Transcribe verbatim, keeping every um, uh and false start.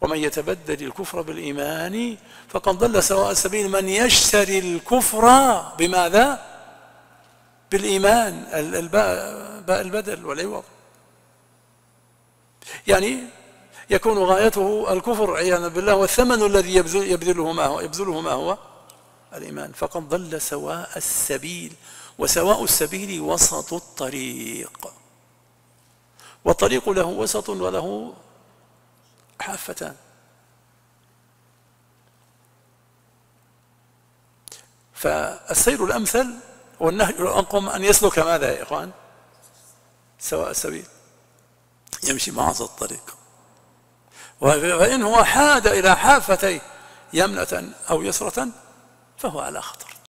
ومن يتبدل الكفر بالإيمان فقد ضل سواء السبيل. من يشتري الكفر بماذا؟ بالإيمان، الباء البدل والعوض، يعني يكون غايته الكفر عياذا بالله، والثمن الذي يبذله ما هو يبذله ما هو الإيمان. فقد ضل سواء السبيل، وسواء السبيل وسط الطريق، والطريق له وسط وله حافتان. فالسير الأمثل والنهي الأنقم أن يسلك ماذا يا إخوان؟ سواء السبيل، يمشي مع وسط الطريق. فإن هو حاد إلى حافتيه يمنة أو يسرة فهو على خطر.